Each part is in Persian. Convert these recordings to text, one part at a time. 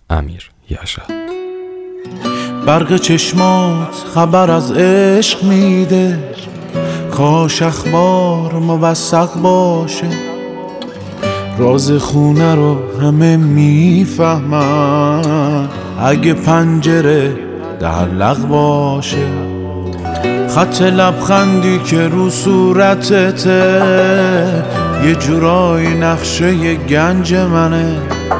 امیر یشا. برق چشمات خبر از عشق میده، کاش اخبار موثق باشه، راز خونه رو همه میفهمن اگه پنجره تعلق باشه. خط لبخندی که رو صورتته یه جورایی نقشه گنج منه،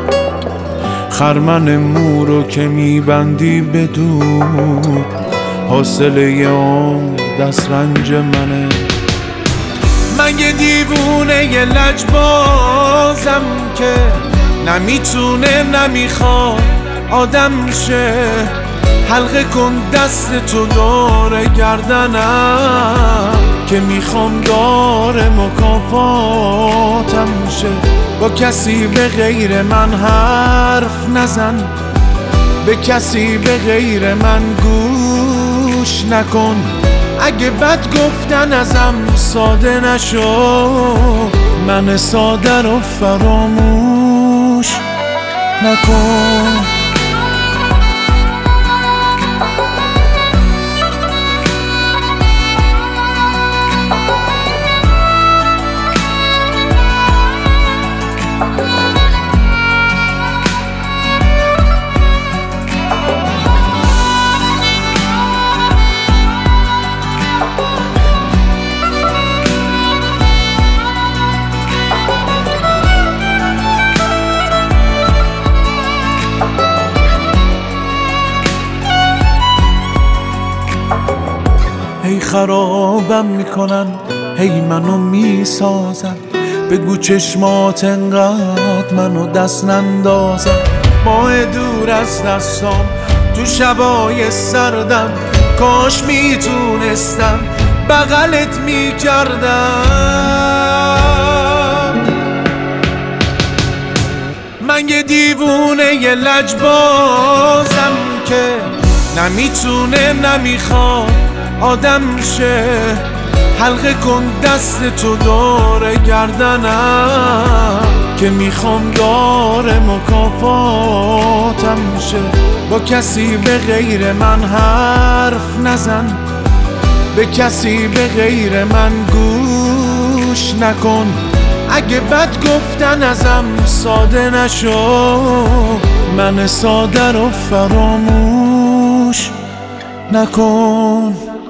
خرمن مورو که میبندی بدون حاصله یه عمر دست رنج منه. من یه دیوونه یه لجبازم که نمیتونه نمیخواد آدم شه، حلقه کن دست تو دور گردنم که میخوام دار مکافاتم شه. با کسی به غیر من حرف نزن، به کسی به غیر من گوش نکن، اگه بد گفتن ازم ساده نشو، من ساده رو فراموش نکن. هی خرابم میکنن، هی منو میسازن، بگو چشمات انقدر منو دست نندازن. ماه دور از دستام تو شبای سردم، کاش میتونستم بغلت میکردم. من یه دیوونه یه لجبازم که نمیتونه نمیخواد آدم شه، حلقه کن دست تو دور گردنم که میخوام دار مکافاتم شه. با کسی به غیر من حرف نزن، به کسی به غیر من گوش نکن، اگه بد گفتن ازم ساده نشو، من ساده رو فراموش نکن.